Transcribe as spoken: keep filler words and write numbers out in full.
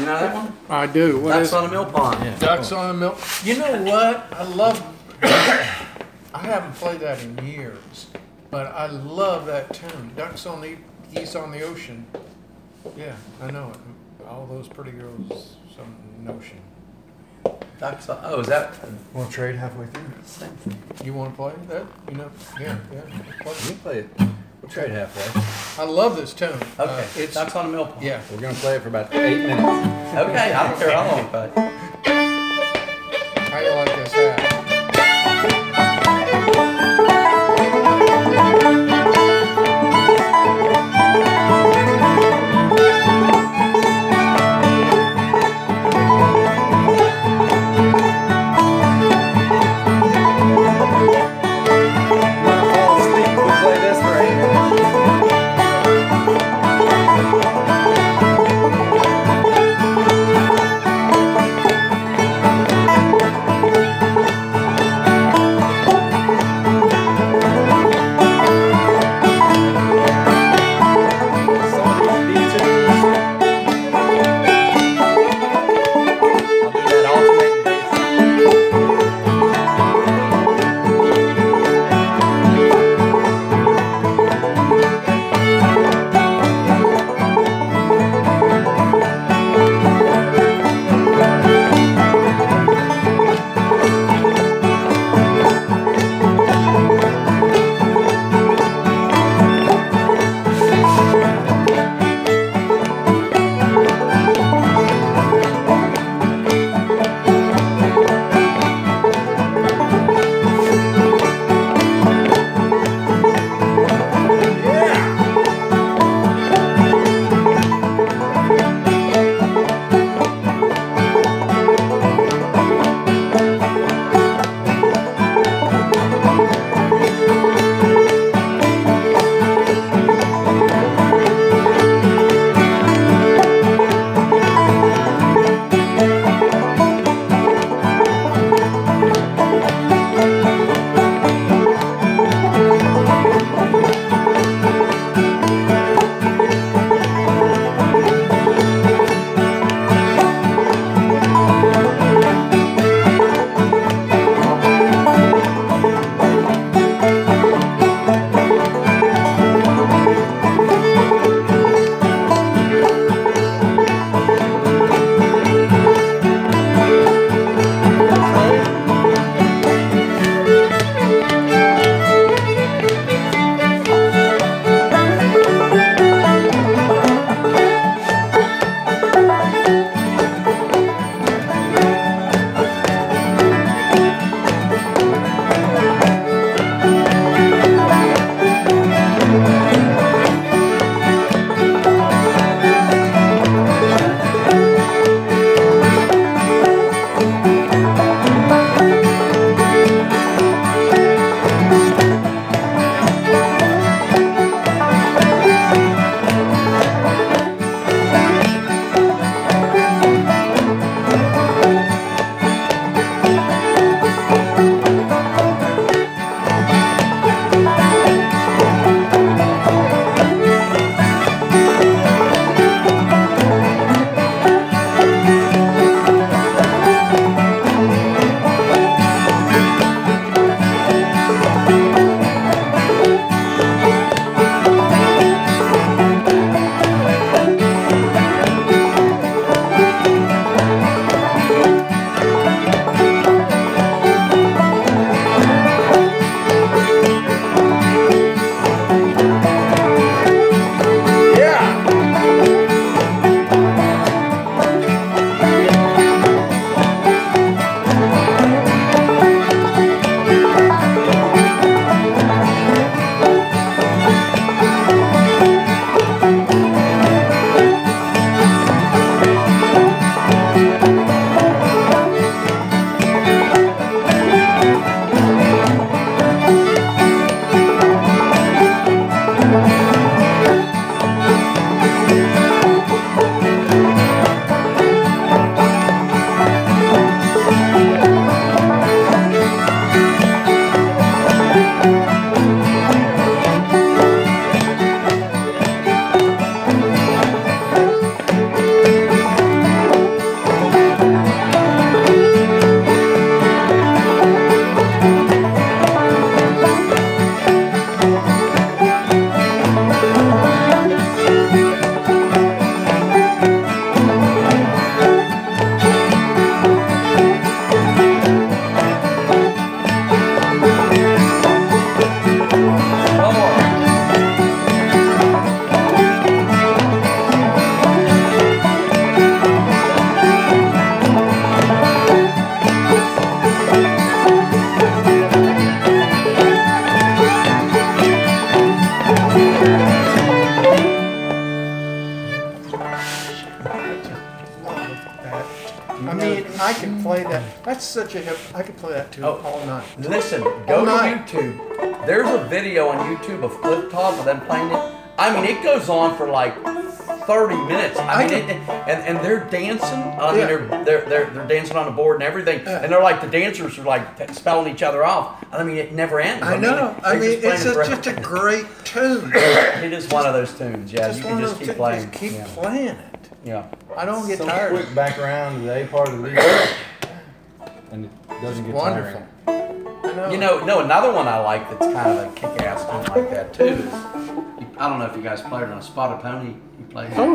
know that one? I do. What Ducks is on a mill pond. Yeah. Ducks on the Mill? You know what? I love. I haven't played that in years, but I love that tune. Ducks on the geese on the ocean. Yeah, I know it. All those pretty girls, some notion. Ducks on, oh, is that Want to trade halfway through? same thing? You want to play that? You know? Yeah, yeah. We can play it. We'll trade halfway. I love this tune. Okay, Uh, it's Ducks on a mill pond. yeah. We're gonna play it for about eight minutes. Okay, I don't care how long, but How you like this hat? Fall asleep, we'll play this for eight minutes. Some of these B-tunes. I'll do that alternating bass. I mean, I can play that. That's such a hip. I could play that tune Oh. all night. Listen, All go to night. YouTube. There's a video on YouTube of Cliff Top of them playing it. I mean, it goes on for like thirty minutes. I I mean, can- it, and and they're dancing. I mean, Yeah. they're, they're they're they're dancing on the board and everything. Yeah. And they're like the dancers are like t- spelling each other off. I mean, it never ends. I know. I they're mean, just it's playing a, it just a forever. great tune. It is one of those tunes. Yeah, Just you one can of just those keep tunes. playing. Just keep yeah. playing it. yeah. I don't get So tired. quick background to the A part of the video. And it doesn't get Wonderful. tiring. I know. You know, no, another one I like that's kind of a kick-ass tune like that too is, I don't know if you guys played it on a Spotted Pony. You played it.